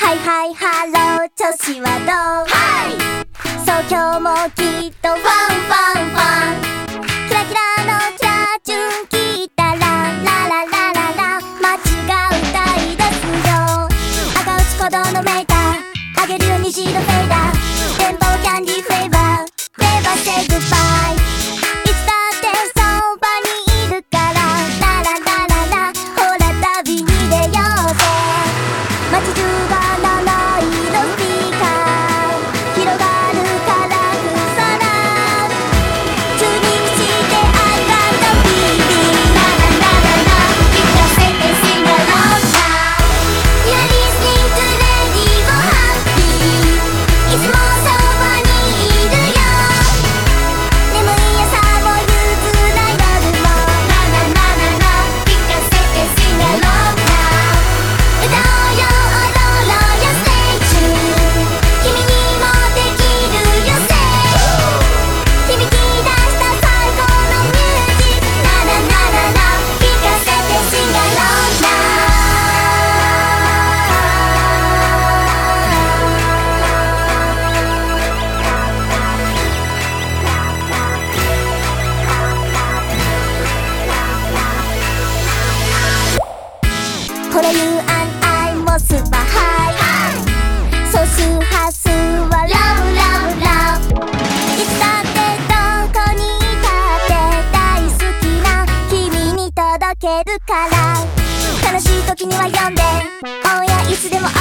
はいはいハロー調子はどう？そう今日もきっとファンファンファンキラキラのキラチュン聞いたらラララララ街が歌い出すよ。赤内鼓動のメーターあげるよ虹のフェイダー電波はキャンディーフレーバーNever say goodbyeいつだってそばにいるからラララララほら旅に出ようぜ街中が七色スピーカー広がるカラフル空チューニングして I got the feeling ラララララ聞かせて Sing along now You're listening to Radio Happy いつもそばにいるよ眠い朝も憂鬱な夜もラララララ聞かせて Sing along now 歌おうよ踊ろうよ Stay tuned 君にもできるよ Say 響き出した最高のミュージックラララララ聞かせて Sing along nowこれ You and I もスーパーハイ総数波数は Love Love Love いつだってどこにいたって大好きな君に届けるから悲しい時には呼んで Oh yeah いつでも